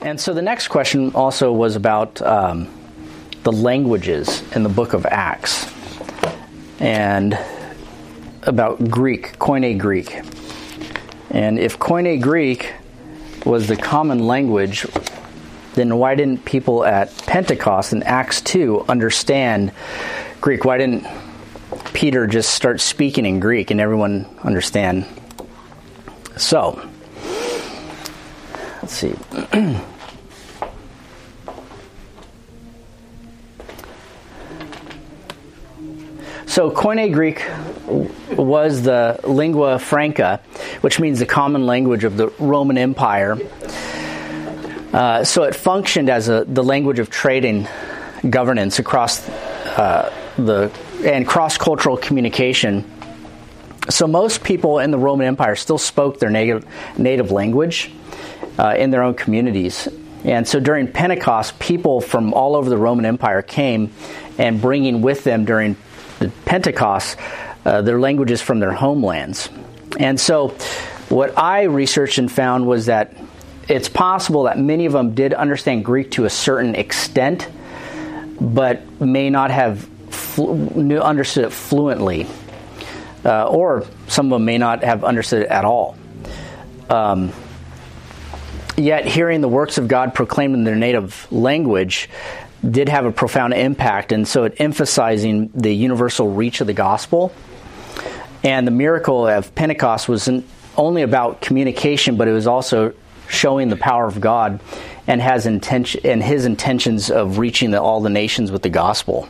And so the next question also was about the languages in the book of Acts, and about Greek, Koine Greek. And if Koine Greek was the common language, then why didn't people at Pentecost in Acts 2 understand Greek? Why didn't Peter just start speaking in Greek and everyone understand? So, let's see. So Koine Greek was the lingua franca, which means the common language of the Roman Empire. So it functioned as the language of trade and governance across and cross-cultural communication. So most people in the Roman Empire still spoke their native language in their own communities. And so during Pentecost, people from all over the Roman Empire came, and bringing with them during the Pentecost their languages from their homelands. And so what I researched and found was that it's possible that many of them did understand Greek to a certain extent, but may not have understood it fluently. Or some of them may not have understood it at all. Yet hearing the works of God proclaimed in their native language did have a profound impact, and so it emphasizing the universal reach of the gospel. And the miracle of Pentecost wasn't only about communication, but it was also showing the power of God and his intentions of reaching all the nations with the gospel.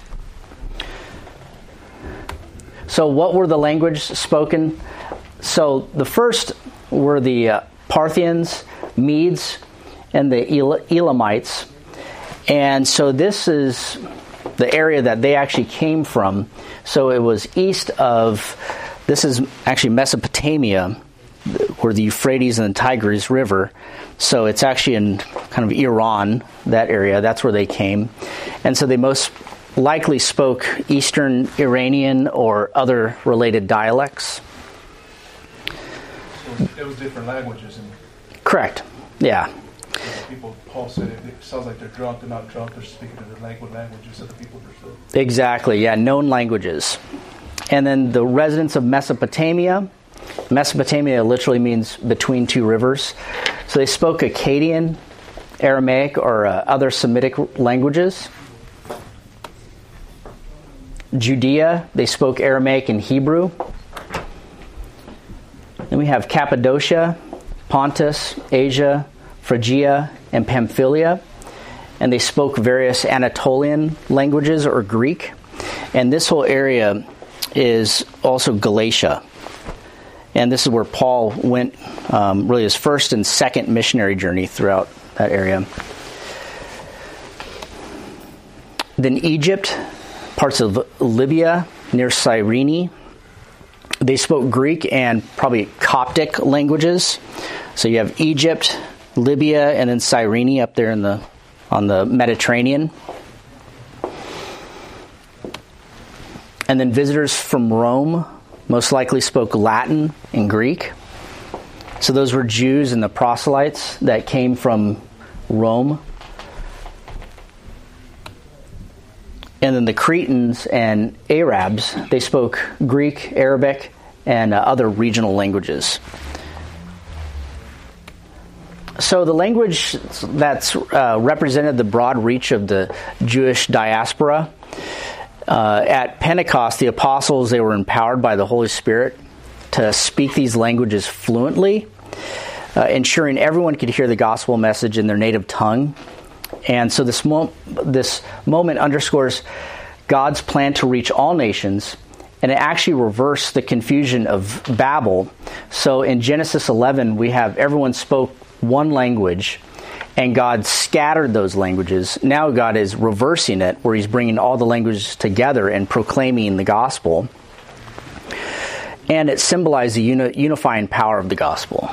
So what were the languages spoken? So the first were the Parthians, Medes, and the Elamites. And so this is the area that they actually came from. So it was east of, this is actually Mesopotamia, where the Euphrates and the Tigris River. So it's actually in kind of Iran, that area. That's where they came. And so they most likely spoke Eastern Iranian or other related dialects. So it was different languages. Correct. Yeah. People, Paul said, it sounds like they're drunk. They're not drunk. They're speaking in their languages that the people understood. Exactly. Yeah. Known languages. And then the residents of Mesopotamia. Mesopotamia literally means between two rivers. So they spoke Akkadian, Aramaic, or other Semitic languages. Judea, they spoke Aramaic and Hebrew. Then we have Cappadocia, Pontus, Asia, Phrygia, and Pamphylia. And they spoke various Anatolian languages or Greek. And this whole area is also Galatia. And this is where Paul went, really his first and second missionary journey throughout that area. Then Egypt, parts of Libya near Cyrene. They spoke Greek and probably Coptic languages. So you have Egypt, Libya, and then Cyrene up there on the Mediterranean. And then visitors from Rome most likely spoke Latin and Greek. So those were Jews and the proselytes that came from Rome. And then the Cretans and Arabs, they spoke Greek, Arabic, and other regional languages. So the language that's represented the broad reach of the Jewish diaspora. At Pentecost, the apostles, they were empowered by the Holy Spirit to speak these languages fluently, ensuring everyone could hear the gospel message in their native tongue. And so this moment underscores God's plan to reach all nations, and it actually reversed the confusion of Babel. So in Genesis 11, we have everyone spoke one language, and God scattered those languages. Now God is reversing it, where he's bringing all the languages together and proclaiming the gospel. And it symbolized the unifying power of the gospel.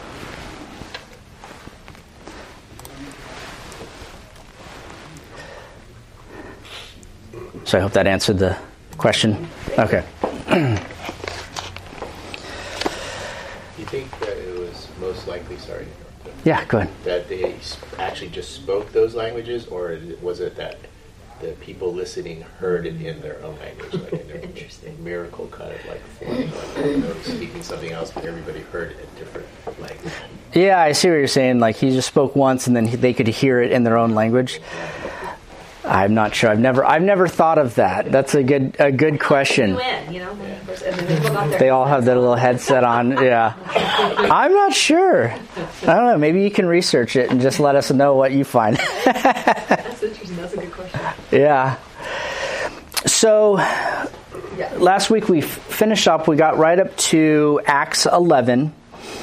So I hope that answered the question. Okay. Do you think that it was most likely, sorry to interrupt, Yeah, go ahead. That they actually just spoke those languages, or was it that the people listening heard it in their own language, like in their Interesting. miracle kind of like form, like they were speaking something else, but everybody heard it in different language? Yeah, I see what you're saying. Like he just spoke once, and then they could hear it in their own language. I'm not sure. I've never thought of that. That's a good question. They all have their little headset on. Yeah, I'm not sure. I don't know. Maybe you can research it and just let us know what you find. That's interesting. That's a good question. Yeah. So last week we finished up. We got right up to Acts 11.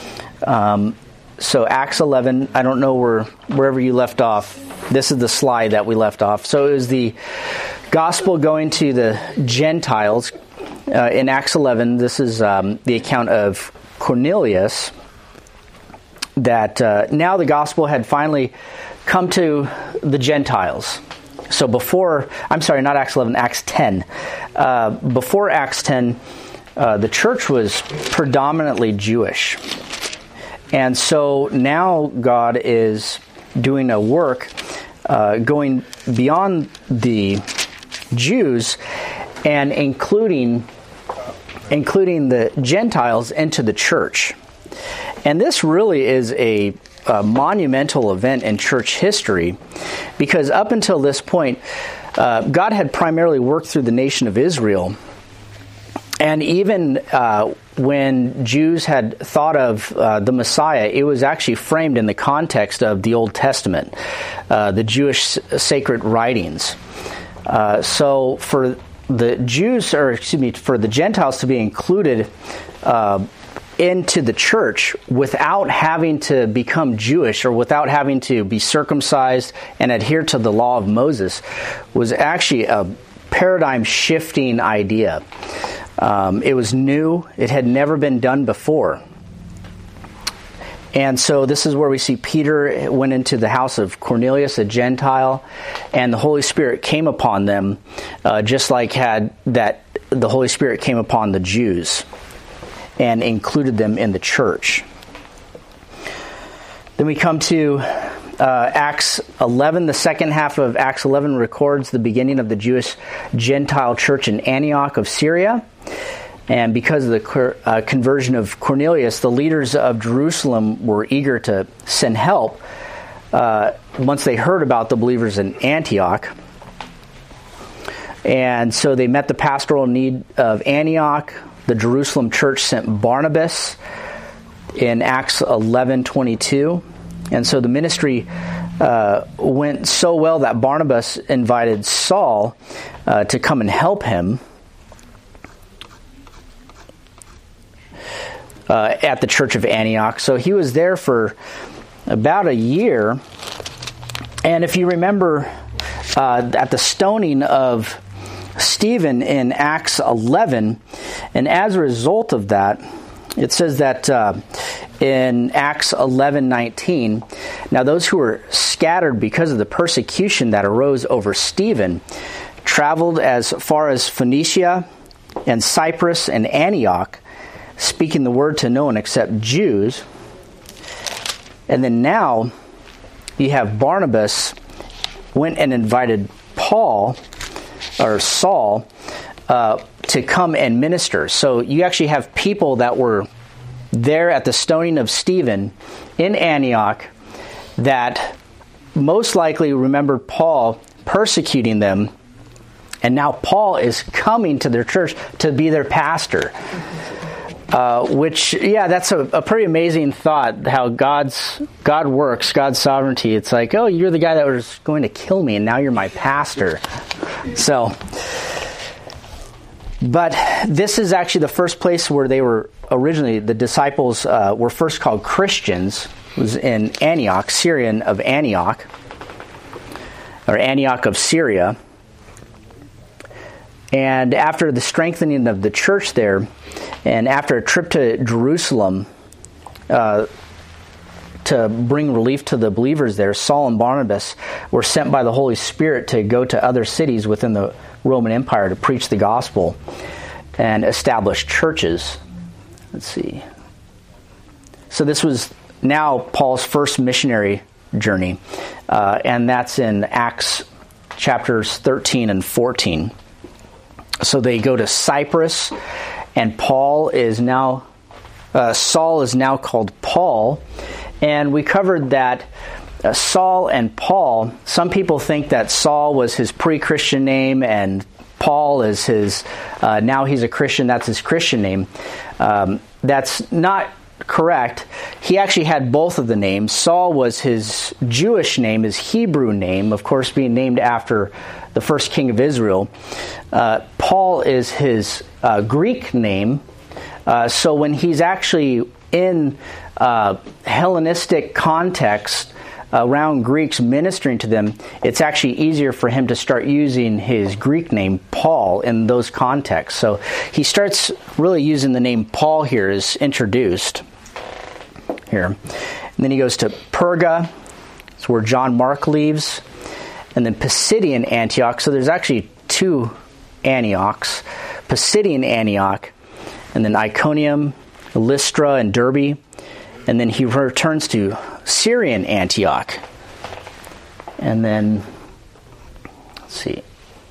So Acts 11. I don't know wherever you left off. This is the slide that we left off. So it was the gospel going to the Gentiles in Acts 11. This is the account of Cornelius, that now the gospel had finally come to the Gentiles. So not Acts 11, Acts 10. Before Acts 10, the church was predominantly Jewish. And so now God is doing a work going beyond the Jews and including the Gentiles into the church. And this really is a monumental event in church history, because up until this point, God had primarily worked through the nation of Israel. And even when Jews had thought of the Messiah, it was actually framed in the context of the Old Testament, the Jewish sacred writings. So for the for the Gentiles to be included into the church without having to become Jewish or without having to be circumcised and adhere to the law of Moses was actually a paradigm-shifting idea. It was new. It had never been done before. And so this is where we see Peter went into the house of Cornelius, a Gentile, and the Holy Spirit came upon them, just like the Holy Spirit came upon the Jews and included them in the church. Then we come to Acts 11. The second half of Acts 11 records the beginning of the Jewish Gentile church in Antioch of Syria. And because of the conversion of Cornelius, the leaders of Jerusalem were eager to send help once they heard about the believers in Antioch. And so they met the pastoral need of Antioch. The Jerusalem church sent Barnabas in Acts 11:22. And so the ministry went so well that Barnabas invited Saul to come and help him at the church of Antioch. So he was there for about a year. And if you remember at the stoning of Stephen in Acts 11, and as a result of that, it says that in Acts 11:19, now those who were scattered because of the persecution that arose over Stephen traveled as far as Phoenicia and Cyprus and Antioch, speaking the word to no one except Jews. And then now you have Barnabas went and invited Saul to come and minister. So you actually have people that were there at the stoning of Stephen in Antioch that most likely remembered Paul persecuting them, and now Paul is coming to their church to be their pastor. That's a pretty amazing thought, how God works, God's sovereignty. It's like, oh, you're the guy that was going to kill me, and now you're my pastor. So, but this is actually the first place where they were originally, the disciples were first called Christians. It was in Antioch, Syrian of Antioch, or Antioch of Syria. And after the strengthening of the church there, and after a trip to Jerusalem to bring relief to the believers there, Saul and Barnabas were sent by the Holy Spirit to go to other cities within the Roman Empire to preach the gospel and establish churches. Let's see. So this was now Paul's first missionary journey, and that's in Acts chapters 13 and 14. So they go to Cyprus, and Saul is now called Paul, and we covered that Saul and Paul, some people think that Saul was his pre-Christian name and Paul is his, now he's a Christian, that's his Christian name. That's not correct. He actually had both of the names. Saul was his Jewish name, his Hebrew name, of course being named after the first king of Israel. Paul is his Greek name. So when he's actually in Hellenistic context around Greeks ministering to them, it's actually easier for him to start using his Greek name, Paul, in those contexts. So he starts really using the name Paul here is introduced here. And then he goes to Perga, it's where John Mark leaves, and then Pisidian Antioch. So there's actually two Antiochs, Pisidian Antioch, and then Iconium, Lystra, and Derbe. And then he returns to Syrian Antioch. And then, let's see.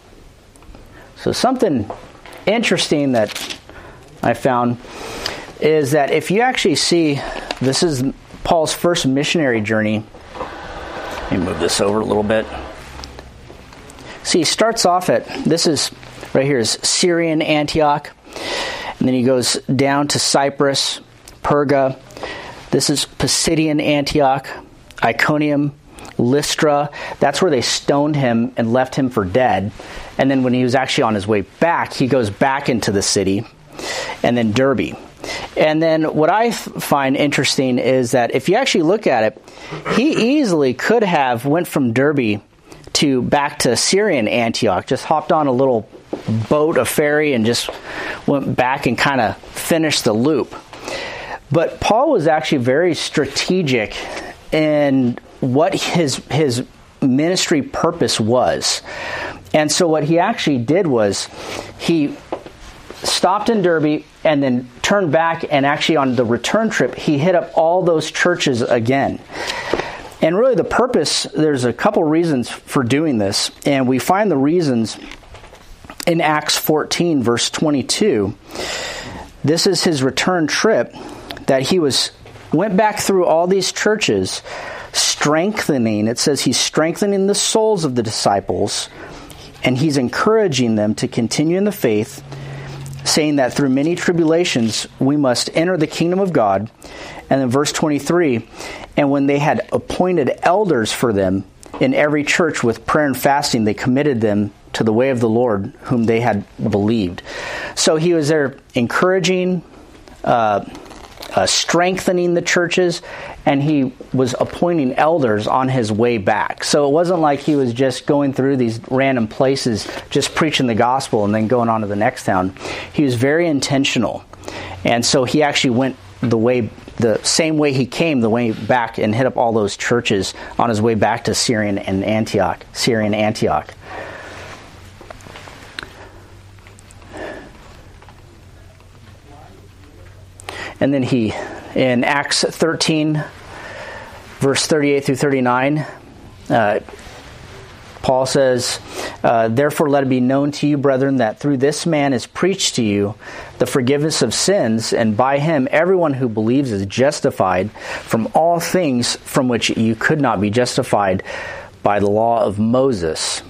So something interesting that I found is that if you actually see, this is Paul's first missionary journey. Let me move this over a little bit. See, he starts off at, this is, right here is Syrian Antioch. And then he goes down to Cyprus, Perga. This is Pisidian Antioch, Iconium, Lystra. That's where they stoned him and left him for dead. And then when he was actually on his way back, he goes back into the city. And then Derbe. And then what I find interesting is that if you actually look at it, he easily could have went from Derbe to back to Syrian Antioch, just hopped on a little boat, a ferry, and just went back and kind of finished the loop. But Paul was actually very strategic in what his ministry purpose was. And so what he actually did was he stopped in Derbe and then turned back, and actually on the return trip, he hit up all those churches again. And really the purpose, there's a couple reasons for doing this, and we find the reasons in Acts 14, verse 22. This is his return trip, that he went back through all these churches, strengthening. It says he's strengthening the souls of the disciples, and he's encouraging them to continue in the faith, saying that through many tribulations we must enter the kingdom of God. And then verse 23, and when they had appointed elders for them in every church with prayer and fasting, they committed them to the way of the Lord, whom they had believed. So he was there encouraging, strengthening the churches, and he was appointing elders on his way back. So it wasn't like he was just going through these random places, just preaching the gospel and then going on to the next town. He was very intentional. And so he actually went the same way he came, the way back, and hit up all those churches on his way back to Syrian Antioch. And then he, in Acts 13, verse 38 through 39, Paul says, therefore let it be known to you, brethren, that through this man is preached to you the forgiveness of sins, and by him everyone who believes is justified from all things from which you could not be justified by the law of Moses.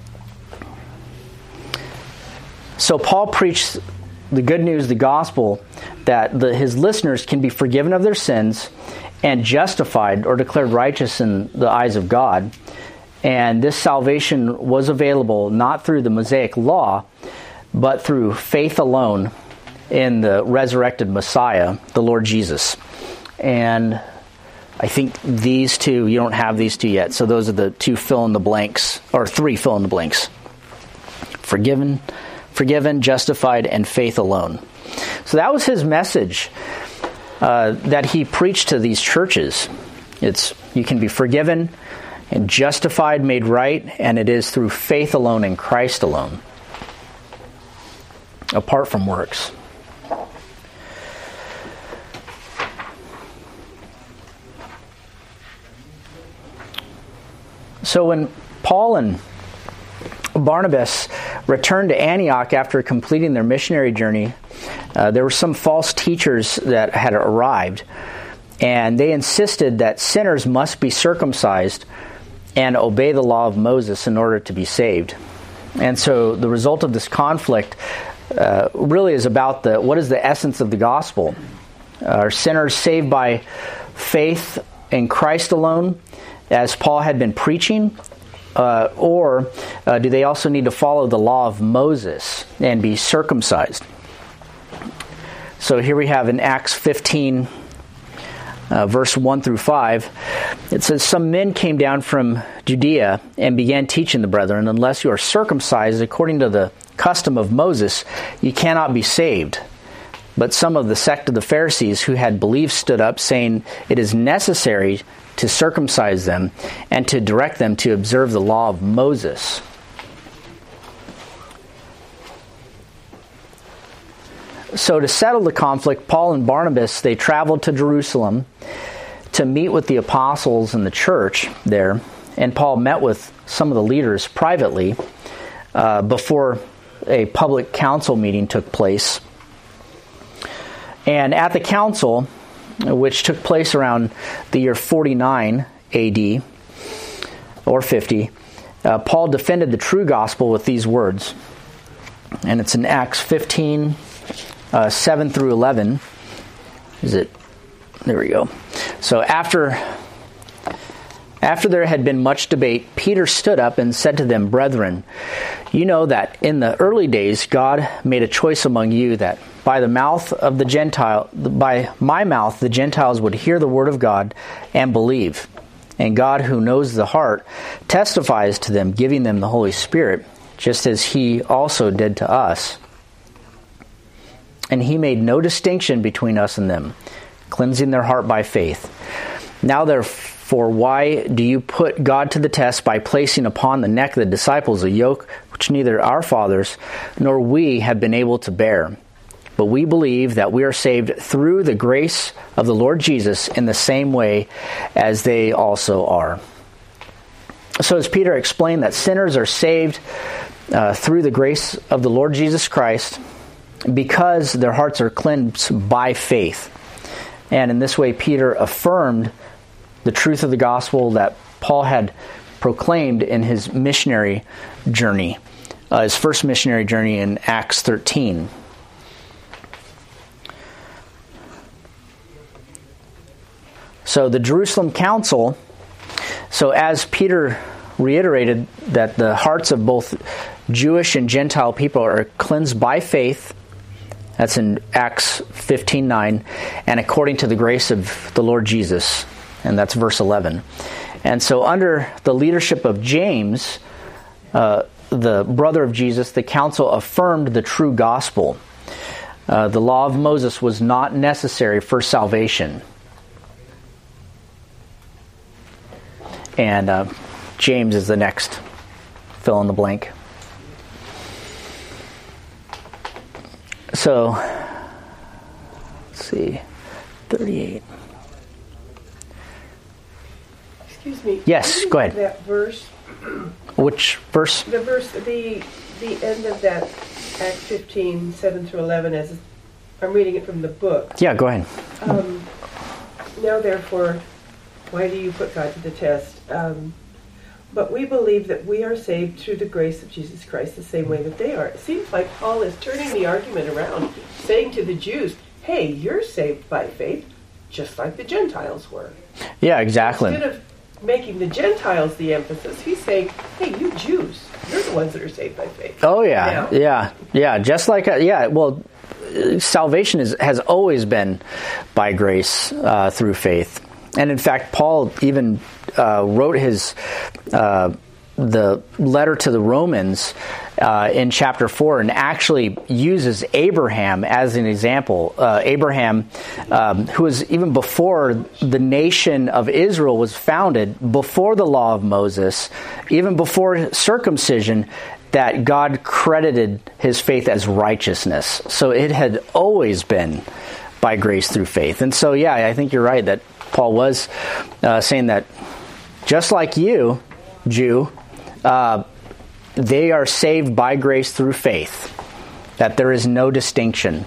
So Paul preached the good news, the gospel, that his listeners can be forgiven of their sins and justified or declared righteous in the eyes of God. And this salvation was available not through the Mosaic law, but through faith alone in the resurrected Messiah, the Lord Jesus. And I think these two, you don't have these two yet, so those are the two fill in the blanks, or three fill in the blanks. Forgiven, justified, and faith alone. So that was his message that he preached to these churches. It's you can be forgiven and justified, made right, and it is through faith alone in Christ alone, apart from works. So when Paul and Barnabas returned to Antioch after completing their missionary journey, there were some false teachers that had arrived, and they insisted that sinners must be circumcised and obey the law of Moses in order to be saved. And so the result of this conflict really is about what is the essence of the gospel. Are sinners saved by faith in Christ alone, as Paul had been preaching, or do they also need to follow the law of Moses and be circumcised? So here we have in Acts 15, verse 1 through 5, it says, "Some men came down from Judea and began teaching the brethren, unless you are circumcised according to the custom of Moses, you cannot be saved. But some of the sect of the Pharisees who had believed stood up, saying, it is necessary to circumcise them and to direct them to observe the law of Moses." So to settle the conflict, Paul and Barnabas, they traveled to Jerusalem to meet with the apostles in the church there. And Paul met with some of the leaders privately before a public council meeting took place. And at the council, which took place around the year 49 AD or 50, Paul defended the true gospel with these words. And it's in Acts 15, 7 through 11. There we go. So after there had been much debate, Peter stood up and said to them, "Brethren, you know that in the early days God made a choice among you that by my mouth the Gentiles would hear the word of God and believe. And God, who knows the heart, testifies to them, giving them the Holy Spirit, just as he also did to us. And he made no distinction between us and them, cleansing their heart by faith. Now therefore, why do you put God to the test by placing upon the neck of the disciples a yoke which neither our fathers nor we have been able to bear? But we believe that we are saved through the grace of the Lord Jesus in the same way as they also are." So as Peter explained that sinners are saved through the grace of the Lord Jesus Christ, because their hearts are cleansed by faith. And in this way, Peter affirmed the truth of the gospel that Paul had proclaimed in his missionary journey, his first missionary journey in Acts 13. So the Jerusalem Council, so as Peter reiterated that the hearts of both Jewish and Gentile people are cleansed by faith, that's in Acts 15:9, and according to the grace of the Lord Jesus, and that's verse 11. And so under the leadership of James, the brother of Jesus, the council affirmed the true gospel. The law of Moses was not necessary for salvation. And James is the next fill in the blank. So, let's see, 38. Excuse me. Yes, go ahead. That verse. Which verse? The verse, the end of that Acts 15, 7 through 11, as I'm reading it from the book. Yeah, go ahead. Now therefore, why do you put God to the test? But we believe that we are saved through the grace of Jesus Christ the same way that they are. It seems like Paul is turning the argument around, saying to the Jews, hey, you're saved by faith, just like the Gentiles were. Yeah, exactly. Instead of making the Gentiles the emphasis, he's saying, hey, you Jews, you're the ones that are saved by faith. Oh, yeah, yeah. Just like, well, salvation has always been by grace through faith. And in fact, Paul even wrote the letter to the Romans in chapter 4 and actually uses Abraham as an example. Abraham, who was even before the nation of Israel was founded, before the law of Moses, even before circumcision, that God credited his faith as righteousness. So it had always been by grace through faith. And so, yeah, I think you're right that Paul was saying that just like you Jew, they are saved by grace through faith, that there is no distinction.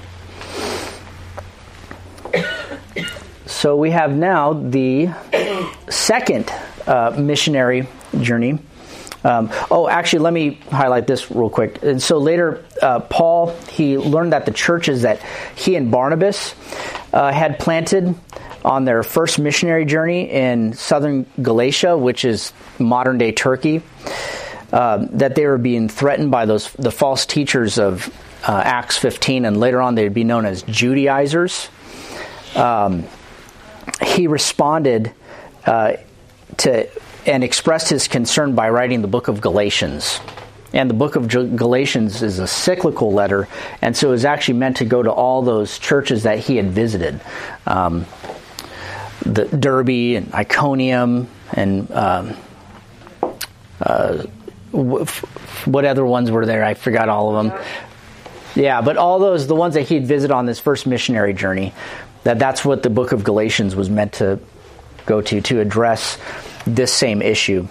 So we have now the second missionary journey. Actually, let me highlight this real quick. And so later, Paul, he learned that the churches that he and Barnabas had planted on their first missionary journey in southern Galatia, which is modern-day Turkey, that they were being threatened by the false teachers of Acts 15, and later on they'd be known as Judaizers. He responded and expressed his concern by writing the book of Galatians. And the book of Galatians is a cyclical letter, and so it was actually meant to go to all those churches that he had visited. The Derbe and Iconium and what other ones were there? I forgot all of them. Yeah, but all those, the ones that he'd visited on this first missionary journey, that's what the book of Galatians was meant to go to address this same issue.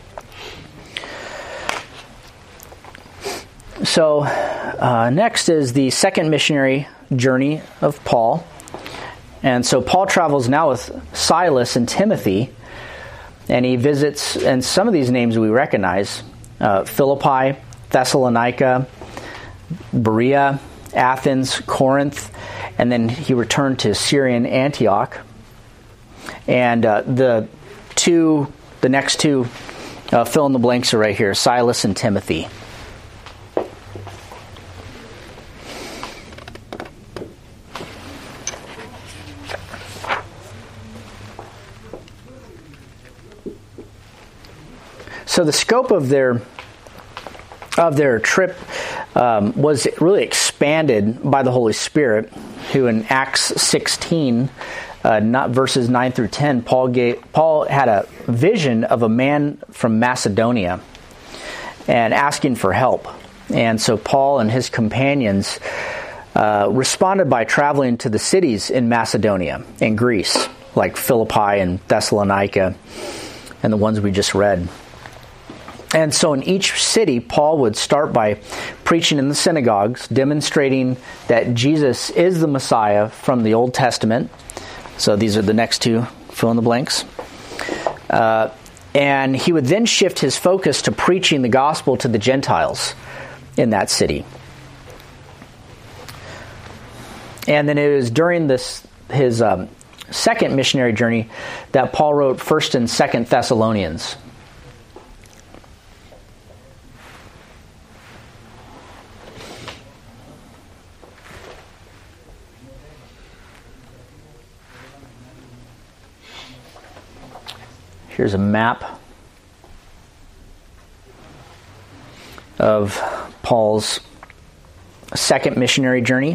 So next is the second missionary journey of Paul. And so Paul travels now with Silas and Timothy, and he visits, and some of these names we recognize, Philippi, Thessalonica, Berea, Athens, Corinth, and then he returned to Syrian Antioch. And the next two fill in the blanks are right here, Silas and Timothy. So the scope of their trip was really expanded by the Holy Spirit, who in Acts 16, not verses 9 through 10, Paul had a vision of a man from Macedonia and asking for help. And so Paul and his companions responded by traveling to the cities in Macedonia and Greece, like Philippi and Thessalonica, and the ones we just read. And so in each city, Paul would start by preaching in the synagogues, demonstrating that Jesus is the Messiah from the Old Testament. So these are the next two fill in the blanks. And he would then shift his focus to preaching the gospel to the Gentiles in that city. And then it was during his second missionary journey that Paul wrote 1st and 2nd Thessalonians. Here's a map of Paul's second missionary journey.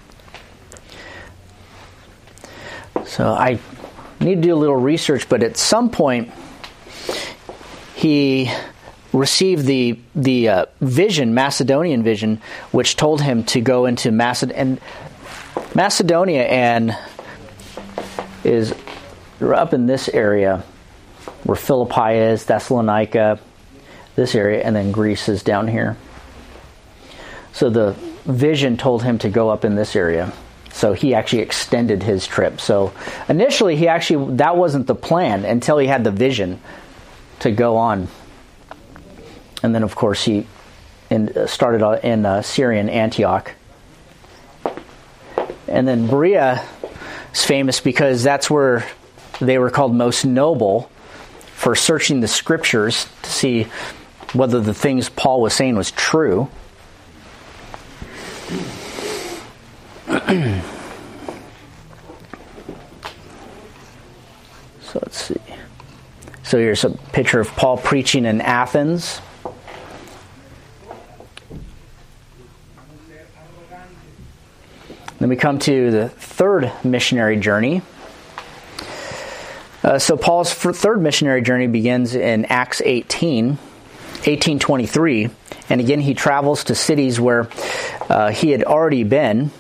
So I need to do a little research, but at some point he received the vision, Macedonian vision, which told him to go into Macedonia, and is up in this area where Philippi is, Thessalonica, this area, and then Greece is down here. So the vision told him to go up in this area. So he actually extended his trip. So initially, that wasn't the plan until he had the vision to go on. And then, of course, he started in Syrian Antioch. And then Berea is famous because that's where they were called most noble, for searching the scriptures to see whether the things Paul was saying was true. So let's see. So here's a picture of Paul preaching in Athens. Then we come to the third missionary journey. So Paul's third missionary journey begins in Acts 18:23, and again he travels to cities where he had already been,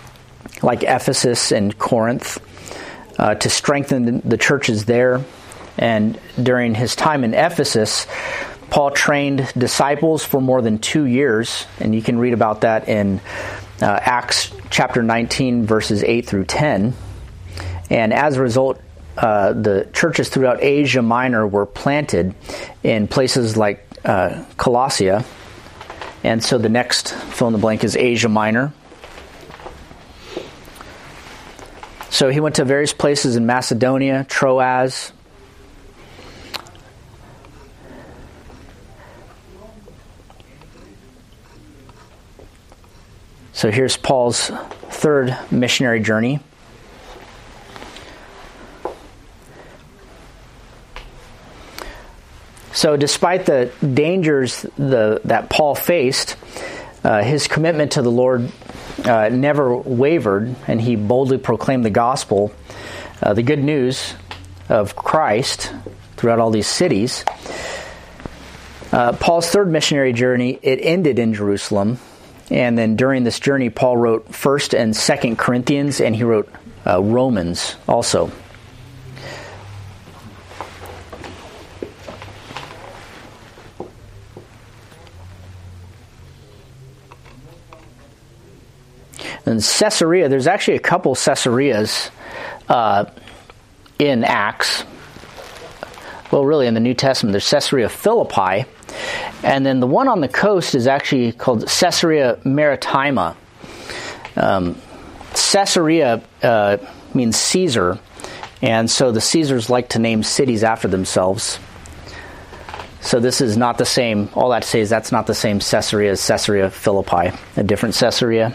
like Ephesus and Corinth, to strengthen the churches there And during his time in Ephesus, Paul trained disciples for more than 2 years, and you can read about that in Acts chapter 19, verses 8 through 10. And as a result, the churches throughout Asia Minor were planted in places like Colossia. And so the next fill in the blank is Asia Minor. So he went to various places in Macedonia, Troas. So here's Paul's third missionary journey. So despite the dangers that Paul faced, his commitment to the Lord never wavered, and he boldly proclaimed the gospel, the good news of Christ throughout all these cities. Paul's third missionary journey, it ended in Jerusalem, and then during this journey, Paul wrote 1st and 2nd Corinthians, and he wrote Romans also. In Caesarea, there's actually a couple Caesareas in Acts. Well, really, in the New Testament, there's Caesarea Philippi, and then the one on the coast is actually called Caesarea Maritima. Caesarea means Caesar, and so the Caesars like to name cities after themselves. So this is not the same. All that to say is that's not the same Caesarea as Caesarea Philippi, a different Caesarea.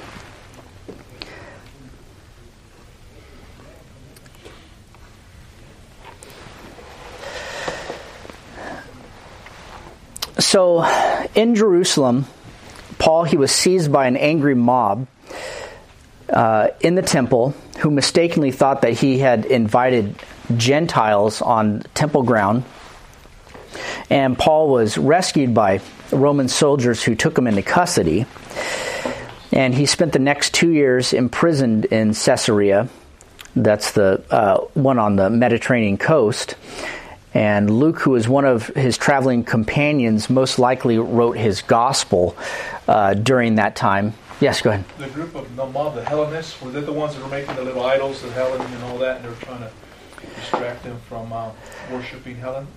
So, in Jerusalem, Paul, he was seized by an angry mob in the temple who mistakenly thought that he had invited Gentiles on temple ground. And Paul was rescued by Roman soldiers who took him into custody. And he spent the next 2 years imprisoned in Caesarea. That's the one on the Mediterranean coast. And Luke, who was one of his traveling companions, most likely wrote his gospel during that time. Yes, go ahead. The group of the mob, the Hellenists, were they the ones that were making the little idols of Helen and all that, and they were trying to distract them from worshiping Helen?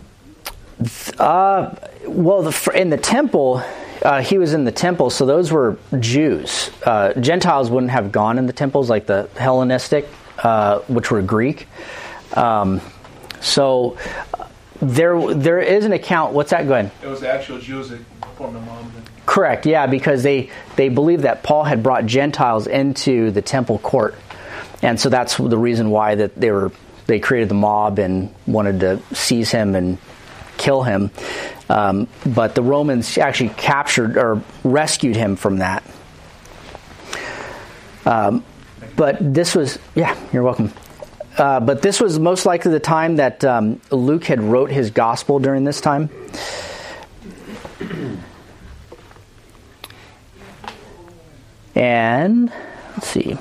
Well, in the temple, he was in the temple, so those were Jews. Gentiles wouldn't have gone in the temples like the Hellenistic, which were Greek. So there is an account. What's that? Go ahead. It was the actual Jews that formed the mob. Correct. Yeah, because they believed that Paul had brought Gentiles into the temple court, and so that's the reason why that they created the mob and wanted to seize him and kill him. But the Romans actually captured or rescued him from that. But this was, you're welcome. But this was most likely the time that Luke had wrote his gospel during this time. And let's see.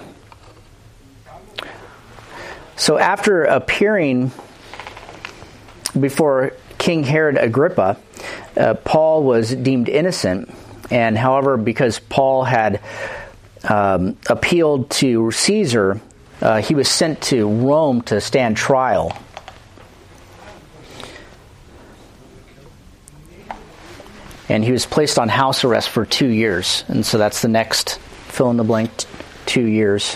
So after appearing before King Herod Agrippa, Paul was deemed innocent. And however, because Paul had appealed to Caesar, he was sent to Rome to stand trial. And he was placed on house arrest for 2 years. And so that's the next fill-in-the-blank 2 years.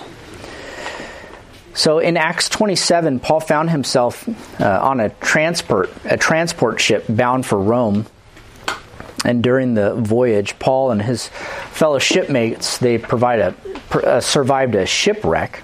So in Acts 27, Paul found himself on a transport ship bound for Rome. And during the voyage, Paul and his fellow shipmates, they survived a shipwreck.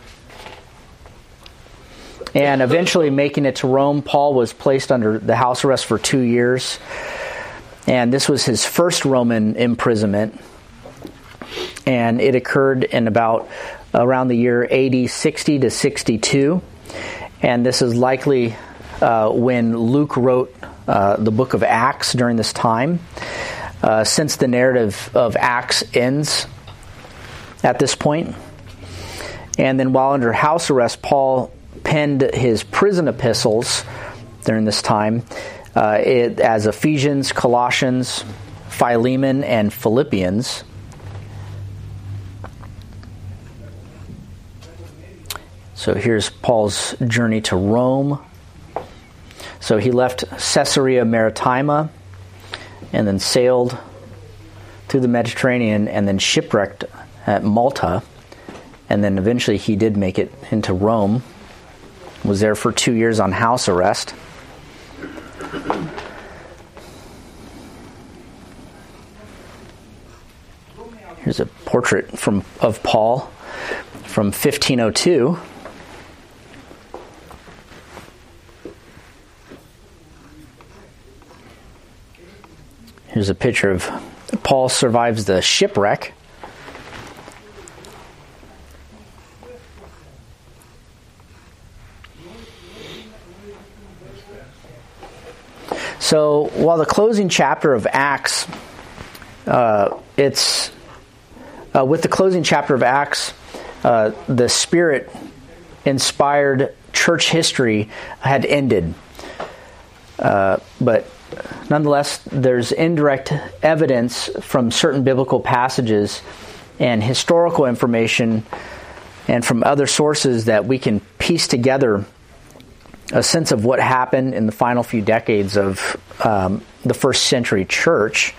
And eventually making it to Rome, Paul was placed under the house arrest for 2 years. And this was his first Roman imprisonment. And it occurred in around the year AD 60 to 62. And this is likely when Luke wrote the book of Acts during this time. Since the narrative of Acts ends at this point. And then while under house arrest, Paul penned his prison epistles during this time, as Ephesians, Colossians, Philemon, and Philippians. So here's Paul's journey to Rome. So he left Caesarea Maritima and then sailed through the Mediterranean and then shipwrecked at Malta. And then eventually he did make it into Rome. Was there for 2 years on house arrest. Here's a portrait of Paul from 1502. Here's a picture of Paul survives the shipwreck. So while the closing chapter of Acts, with the closing chapter of Acts, the Spirit-inspired church history had ended. But nonetheless, there's indirect evidence from certain biblical passages and historical information and from other sources that we can piece together a sense of what happened in the final few decades of the first century church.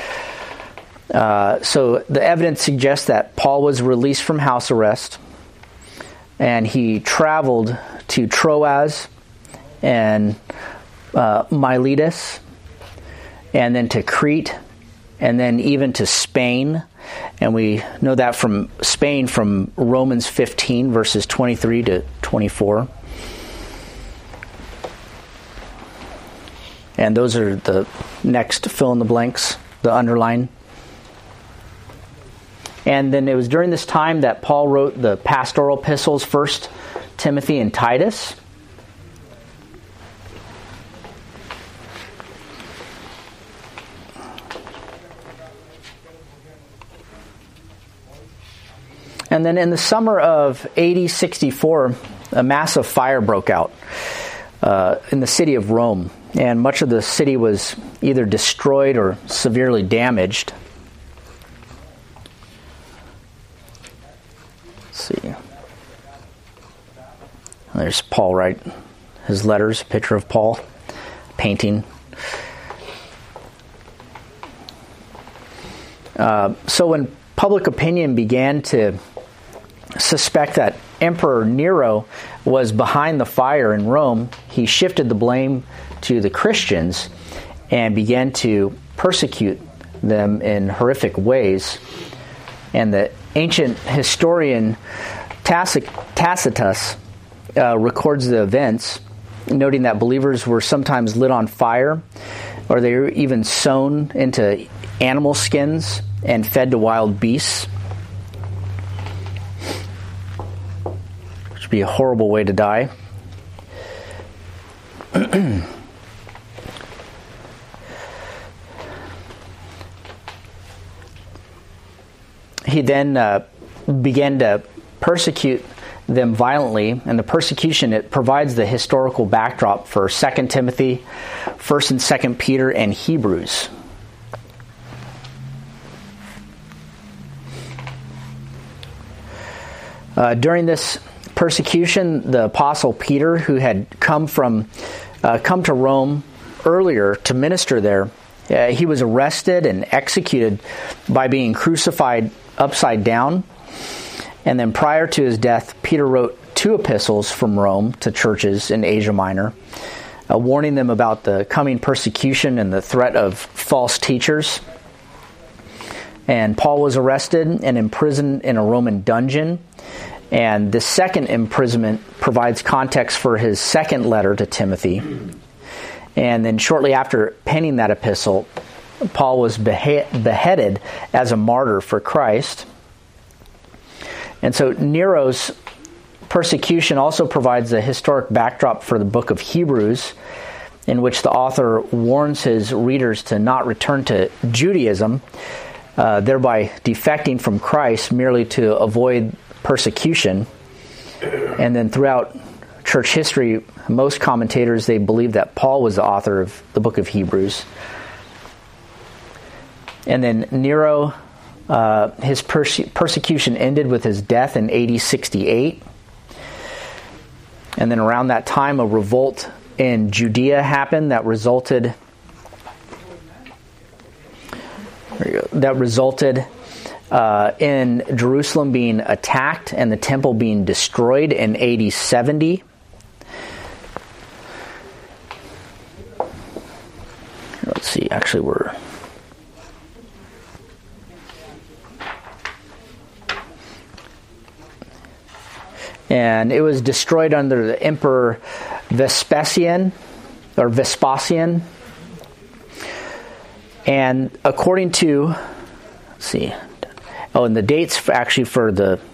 So the evidence suggests that Paul was released from house arrest and he traveled to Troas and Miletus and then to Crete and then even to Spain. And we know that from Spain from Romans 15 verses 23 to 24. And those are the next fill in the blanks, the underline. And then it was during this time that Paul wrote the pastoral epistles, 1 Timothy and Titus. And then in the summer of AD 64, a massive fire broke out in the city of Rome. And much of the city was either destroyed or severely damaged. Let's see. There's Paul, right? His letters, a picture of Paul, painting. So when public opinion began to suspect that Emperor Nero was behind the fire in Rome, he shifted the blame to the Christians and began to persecute them in horrific ways. And the ancient historian Tacitus records the events, noting that believers were sometimes lit on fire, or they were even sewn into animal skins and fed to wild beasts. Which would be a horrible way to die. He then began to persecute them violently, and the persecution, it provides the historical backdrop for 2 Timothy, 1 and 2 Peter, and Hebrews. During this persecution, the Apostle Peter, who had come to Rome earlier to minister there, he was arrested and executed by being crucified upside down. And then prior to his death, Peter wrote 2 epistles from Rome to churches in Asia Minor, warning them about the coming persecution and the threat of false teachers. And Paul was arrested and imprisoned in a Roman dungeon. And the second imprisonment provides context for his second letter to Timothy. And then shortly after penning that epistle, Paul was beheaded as a martyr for Christ. And so Nero's persecution also provides a historic backdrop for the book of Hebrews, in which the author warns his readers to not return to Judaism, thereby defecting from Christ merely to avoid persecution. And then throughout church history, most commentators, they believe that Paul was the author of the book of Hebrews. And then Nero, his persecution ended with his death in AD 68. And then around that time, a revolt in Judea happened that resulted in Jerusalem being attacked and the temple being destroyed in AD 70. Let's see, actually we're... And it was destroyed under the Emperor Vespasian. And according to, let's see, and the dates actually for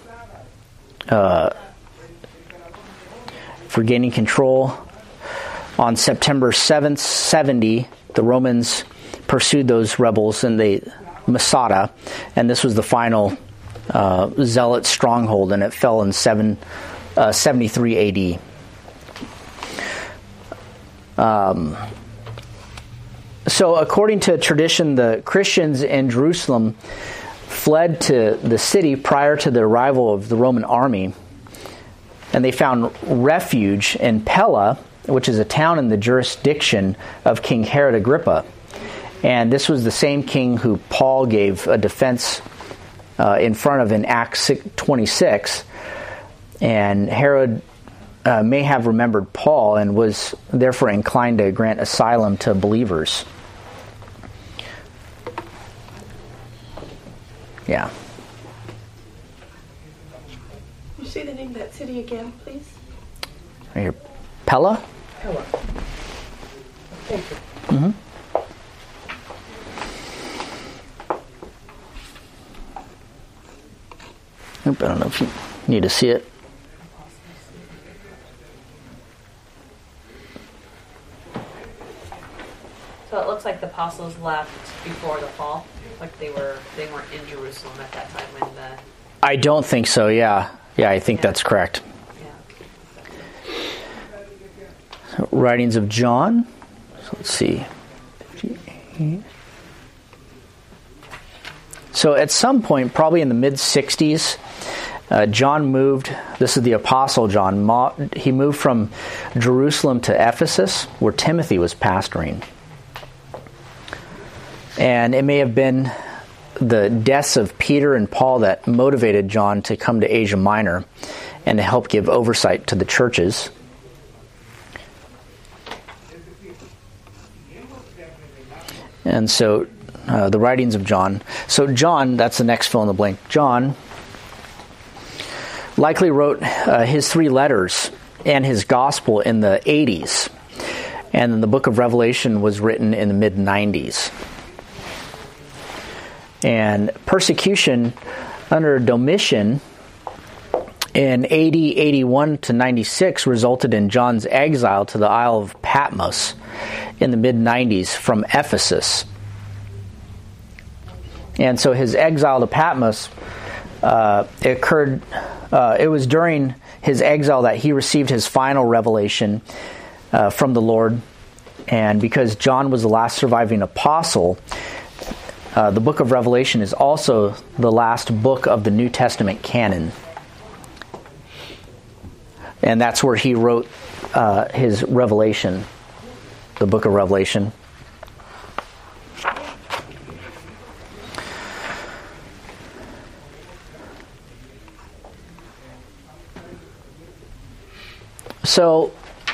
gaining control, on September 7th, 70, the Romans pursued those rebels in the Masada, and this was the final zealot stronghold, and it fell in 73 AD. So according to tradition, the Christians in Jerusalem fled to the city prior to the arrival of the Roman army, and they found refuge in Pella, which is a town in the jurisdiction of King Herod Agrippa. And this was the same king who Paul gave a defense in front of in Acts 26. And Herod may have remembered Paul and was therefore inclined to grant asylum to believers. Yeah. Can you say the name of that city again, please? Right here. Pella? Pella. Thank you. Mm-hmm. I don't know if you need to see it. So it looks like the apostles left before the fall. Like they weren't in Jerusalem at that time when the... I don't think so, yeah. Yeah, I think that's correct. Yeah. Writings of John. So let's see. So at some point, probably in the mid-60s, John moved, this is the Apostle John, he moved from Jerusalem to Ephesus, where Timothy was pastoring. And it may have been the deaths of Peter and Paul that motivated John to come to Asia Minor and to help give oversight to the churches. And so, the writings of John. So John, that's the next fill in the blank. John likely wrote his 3 letters and his gospel in the 80s. And then the book of Revelation was written in the mid-90s. And persecution under Domitian in AD 81 to 96 resulted in John's exile to the Isle of Patmos in the mid-90s from Ephesus. And so his exile to Patmos occurred, it was during his exile that he received his final revelation from the Lord. And because John was the last surviving apostle, the book of Revelation is also the last book of the New Testament canon. And that's where he wrote his Revelation, the book of Revelation. So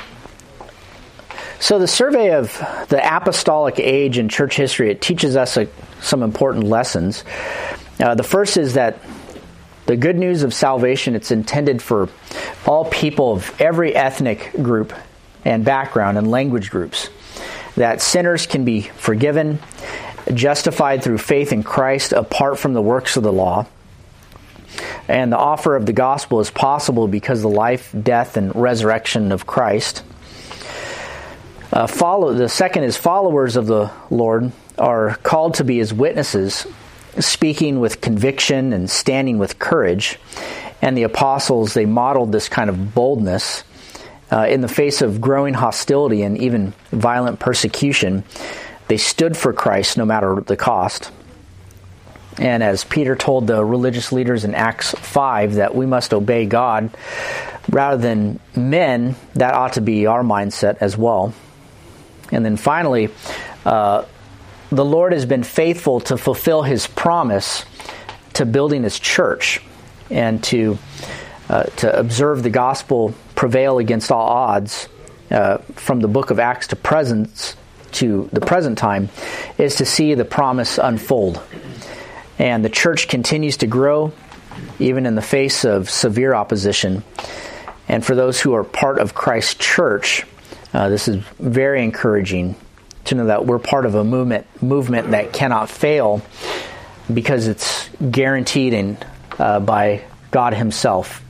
the survey of the apostolic age in church history, it teaches us some important lessons. The first is that the good news of salvation, it's intended for all people of every ethnic group and background and language groups. That sinners can be forgiven, justified through faith in Christ apart from the works of the law. And the offer of the gospel is possible because of the life, death, and resurrection of Christ. The second is followers of the Lord are called to be His witnesses, speaking with conviction and standing with courage. And the apostles, they modeled this kind of boldness in the face of growing hostility and even violent persecution, they stood for Christ no matter the cost. And as Peter told the religious leaders in Acts 5 that we must obey God rather than men, that ought to be our mindset as well. And then finally, the Lord has been faithful to fulfill His promise to building His church and to observe the gospel prevail against all odds from the book of Acts to the present time is to see the promise unfold. And the church continues to grow even in the face of severe opposition. And for those who are part of Christ's church, this is very encouraging to know that we're part of a movement that cannot fail because it's guaranteed by God Himself.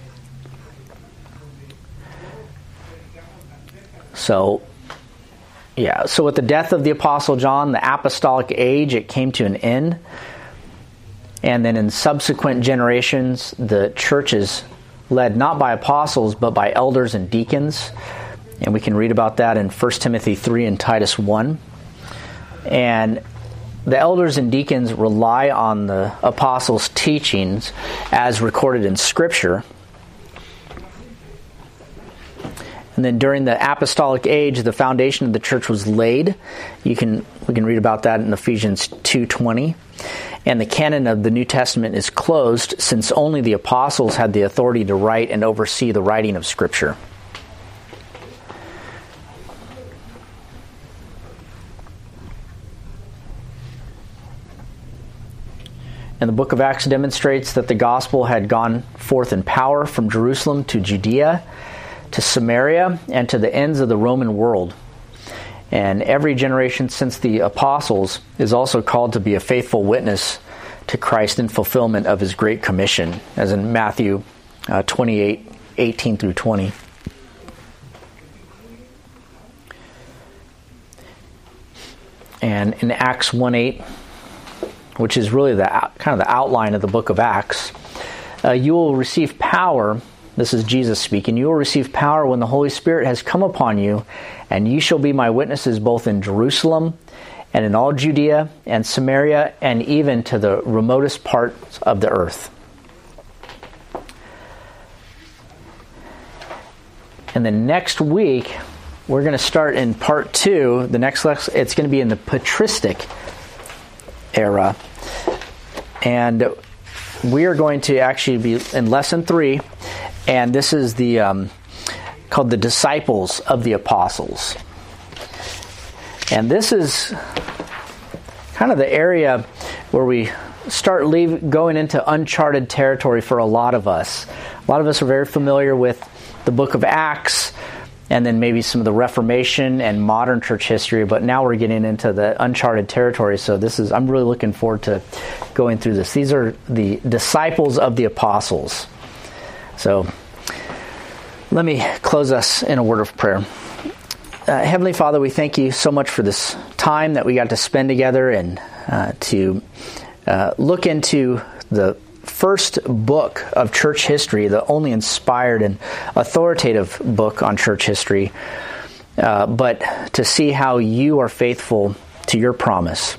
So with the death of the Apostle John, the apostolic age, it came to an end. And then in subsequent generations, the church is led not by apostles, but by elders and deacons. And we can read about that in 1 Timothy 3 and Titus 1. And the elders and deacons rely on the apostles' teachings as recorded in Scripture. And then during the apostolic age, the foundation of the church was laid. We can read about that in Ephesians 2:20. And the canon of the New Testament is closed since only the apostles had the authority to write and oversee the writing of Scripture. And the book of Acts demonstrates that the gospel had gone forth in power from Jerusalem to Judea, to Samaria, and to the ends of the Roman world. And every generation since the apostles is also called to be a faithful witness to Christ in fulfillment of His Great Commission, as in Matthew 28:18 through 20. And in Acts 1:8, which is really the kind of the outline of the book of Acts, you will receive power. This is Jesus speaking. You will receive power when the Holy Spirit has come upon you, and you shall be my witnesses both in Jerusalem and in all Judea and Samaria and even to the remotest parts of the earth. And then next week, we're going to start in part 2. The next lesson, it's going to be in the patristic era. And we are going to actually be in lesson 3. And this is called the disciples of the apostles. And this is kind of the area where we start going into uncharted territory for a lot of us. A lot of us are very familiar with the book of Acts and then maybe some of the Reformation and modern church history, but now we're getting into the uncharted territory. So I'm really looking forward to going through this. These are the disciples of the apostles. So let me close us in a word of prayer. Heavenly Father, we thank you so much for this time that we got to spend together and to look into the first book of church history, the only inspired and authoritative book on church history, but to see how you are faithful to your promise.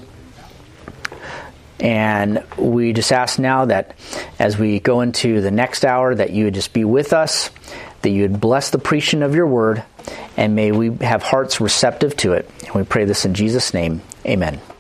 And we just ask now that as we go into the next hour, that you would just be with us, that you would bless the preaching of your word, and may we have hearts receptive to it. And we pray this in Jesus' name. Amen.